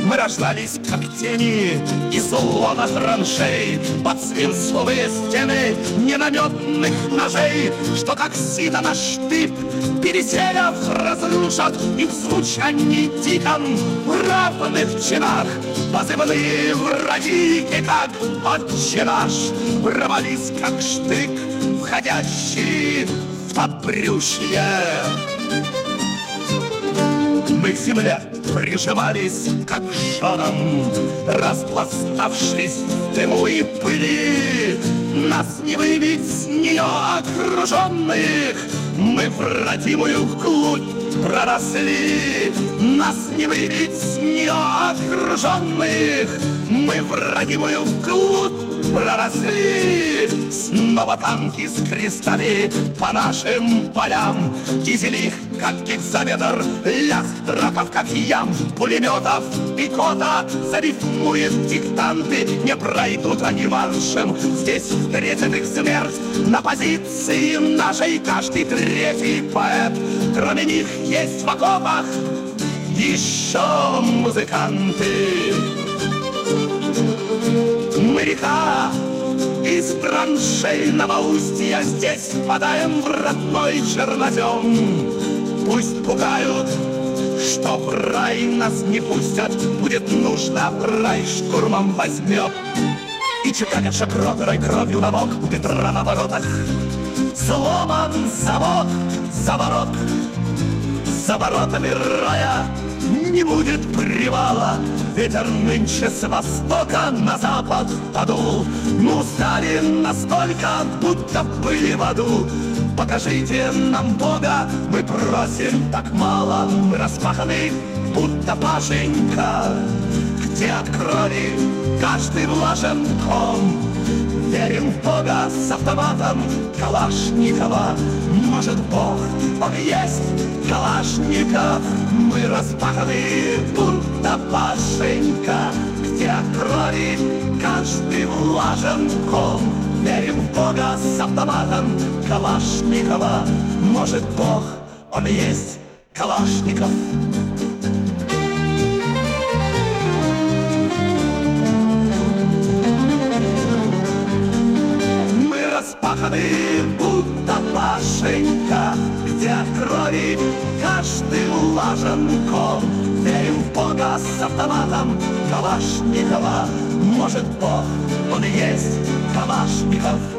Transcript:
Мы рождались, как тени из лона траншей, под свинцовые стены ненаметных ножей, что как сито на штык переселя разрушат, и в звучании диком в равных чинах позывные враги, и как отче наш рвались, как штык, входящий в подбрюшье. Мы к земле прижимались, как женам, распластавшись в дыму и пыли. Нас не выбить с нее окруженных, мы в родимую вглубь проросли. Нас не выбить с нее окруженных, мы в родимую вглубь проросли. Снова танки с крестами по нашим полям, дизель как гекзаметр, лязг драков, как ям, пулеметов пикота зарифмует диктанты. Не пройдут они маршем, здесь встретит их смерть. На позиции нашей каждый третий поэт. Кроме них есть в окопах еще музыканты. Мы река из траншейного устья, здесь впадаем в родной чернозем. Пусть пугают, что в рай нас не пустят, будет нужно, в рай штурмом возьмет. И чеканят кровь кровью на бок у Петра на воротах. Сломан замок, заворот, за воротами рая не будет привала. Ветер нынче с востока на запад подул. Мы устали настолько, будто были в аду. Покажите нам Бога, мы просим так мало. Мы распаханы, будто Пашенька, где от крови каждый влажен ком. Верим в Бога с автоматом Калашникова. Может, Бог, Он есть Калашников. Мы распаханы, будто Пашенька, где от крови каждый влажен ком. Верим в Бога с автоматом Калашникова. Может, Бог, Он есть Калашников. Распаханы, будто Пашенька, где от крови каждый влажен ком. Верим в Бога с автоматом Калашникова. Может, Бог, Он есть Калашников.